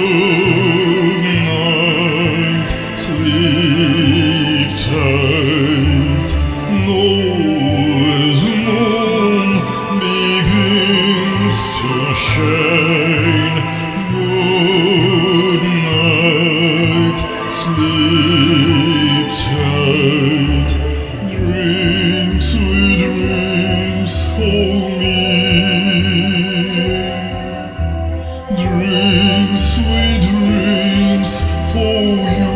night, sleep tight. As moon begins to shine. Good night, sleep tight. Dream sweet dreams for me. Dream sweet dreams for you.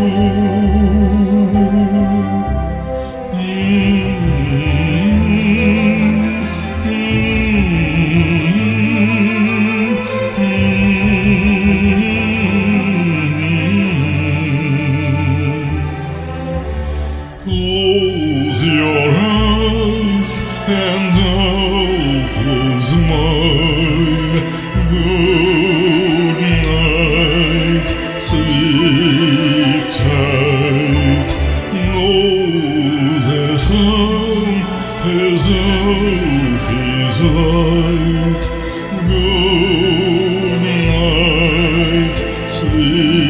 Close your eyes and I'll close mine. Good night, sleep tight. Know the sun has out his light. Good night, sleep